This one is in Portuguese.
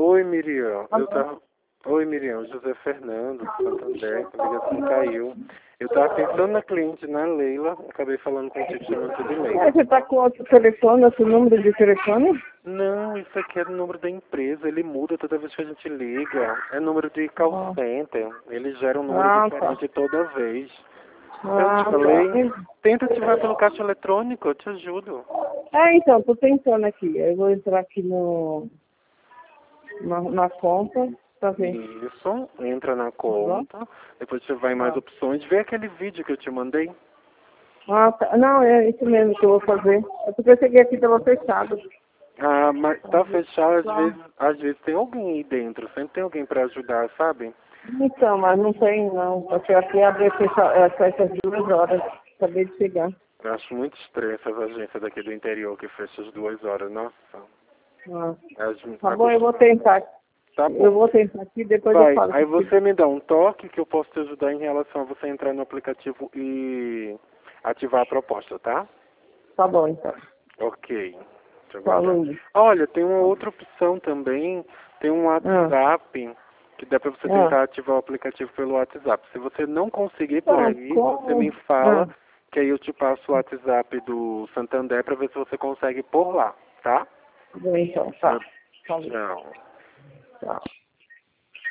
Oi, Miriam. Alô? Oi, Miriam. José Fernando, do Santander. A ligação caiu. Eu tava pensando na cliente, na Leila. Acabei falando contigo, chamando de Leila. Você tá com outro telefone, outro número de telefone? Não, isso aqui é o número da empresa. Ele muda toda vez que a gente liga. É número de call center. Ele gera um número Tá. diferente toda vez. Eu Ah, te tá. falei, tenta ativar pelo caixa eletrônico, eu te ajudo. Então, tô tentando aqui. Eu vou entrar aqui na conta pra ver. Isso, entra na Tá bom? conta, depois você vai em mais Tá. opções, vê aquele vídeo que eu te mandei. Ah, tá. Não, é isso mesmo que eu vou fazer. É porque eu cheguei aqui e tava fechado. Ah, mas tá fechado, Tá. às vezes tem alguém aí dentro, sempre tem alguém pra ajudar, sabe? Então, mas não tem não. Porque aqui abre fecha às 2 horas. Acabei de chegar. Eu acho muito estranho essas agências daqui do interior que fecham às 2 horas, nossa. Ah. As, Tá bom, eu vou tentar. Tá Eu bom. vou tentar aqui, depois eu Vai, falo aí contigo. você me dá um toque que eu posso te ajudar em relação a você entrar no aplicativo e ativar a proposta, tá? Tá bom, então. Ok. Deixa eu guardar. Falou. Olha, tem uma outra opção também. Tem um Ah, WhatsApp que dá pra você ah. tentar ativar o aplicativo pelo WhatsApp. Se você não conseguir por Tá, aí, você me como? fala Ah, que aí eu te passo o WhatsApp do Santander pra ver se você consegue por lá, tá? tá bom, então. Tá. Tá. Falou. Tchau. Tchau.